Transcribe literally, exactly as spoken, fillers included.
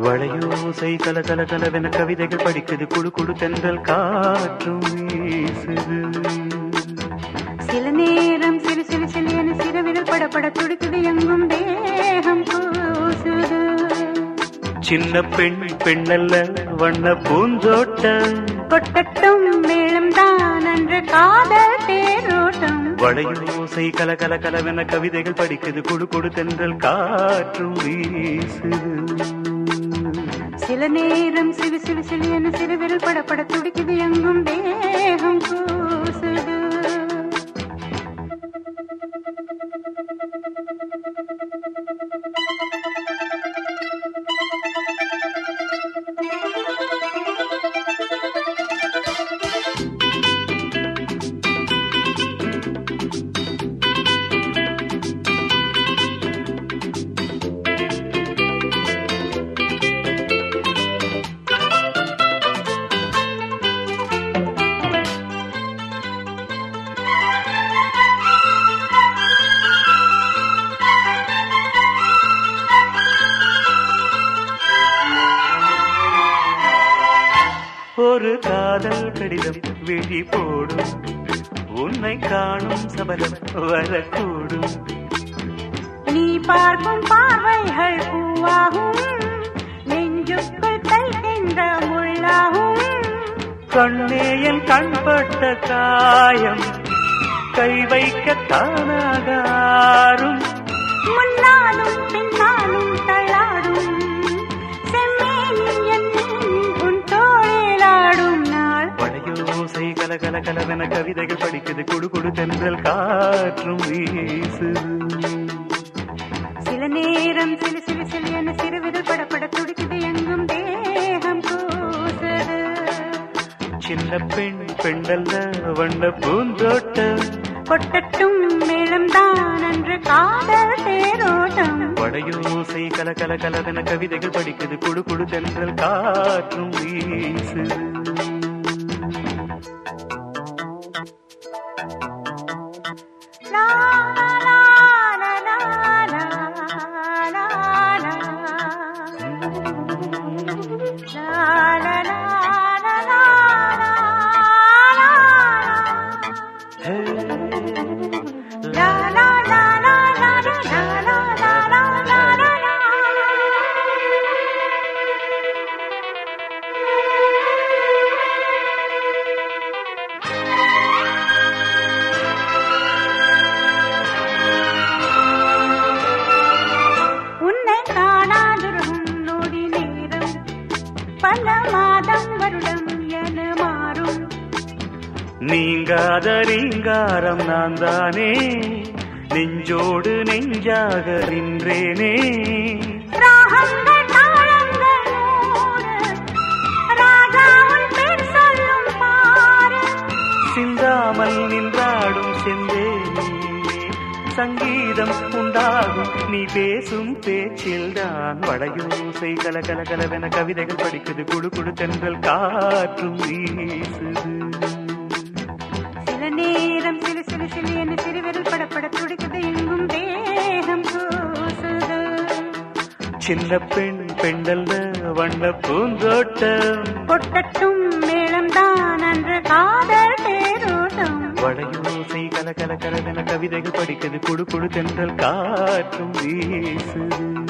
வளையோசை கல கல கலவென கவிதைகள் படிக்குது, குடு குடு தென்றல் காற்றும் வீசுது. சில நேரம் சிறு சிறு சிறு என சிறுவிரல் படப்பட துடிக்குது, எங்கும் தேகம் பூசுது. சின்ன பெண் பெண்ணல்ல வண்ண பூந்தோட்டம், கொட்டட்டும் மேளம் தான் அன்று காதல் தேரோட்டம். வளையோசை கல கல கலவென கவிதைகள் படிக்குது, குடு குடு தென்றல் காற்றும் வீசுது. சில நேரம் சிறு சிறு சிறு என சிறுவிரல் படப்பட துடிக்குது, எங்கும் தேகம் பூசுது. ஒரு காதல் கடிதம் விழி போடும், உன்னை காணும் சபலம் வரக்கூடும். நீ பார்க்கும் பார்வைகள் பூவாகும், நெஞ்சுக்குள் தைக்கின்ற முள்ளாகும். கண்ணேயன் கண்பட்ட காயம் கை வைக்க தானாகாரும், முன்னாலும் பின்னாலும் தள்ளாடும். வளையோசை கல கல கலவென கவிதைகள் படிக்குது, குடு குடு தென்றல் காற்றும் வீசுது. சில நேரம் சிறு சிறு சிறு என சிறுவிரல் படப்பட துடிக்குது, எங்கும் தேகம் பூசுது. சின்ன பெண் பெண்ணல்ல வண்ண பூந்தோட்டம், கொட்டட்டும் மேளம் தான் அன்று காதல் தேரோட்டம். வளையோசை கல கல கலவென கவிதைகள் படிக்குது, குடு குடு தென்றல் காற்றும் வீசுது. பல மாதம் வருடம் என மாறும், நீங்காத ரீங்காரம் நான் தானே, நெஞ்சோடு நெஞ்சாக நின்றேனே. ராகங்கள் தாளங்கள் நூறு, ராஜாவின் பேர் சொல்லும் பாரு. சிந்தாமல் நின்றாடும் செந்தேனே, சங்கீதம் உண்டாகும் நீ பேசும் பேச்சில்தான். வளையோசை கல கல கலவென கவிதைகள் படிக்குது, குடு குடு தென்றல் காற்றும் வீசுது. சில நேரம் சிறு சிறு சிறு என சிறுவிரல் படப்பட துடிக்குது, எங்கும் தேகம் பூசுது. சின்ன பெண் பெண்ணல்ல வண்ண பூந்தோட்டம், கொட்டட்டும் மேளம் தான் அன்று காதல் தேரோட்டம். வளையோசை கல கல கலவென கவிதைகள் படிக்குது, குடு குடு தென்றல் காற்றும் வீசுது.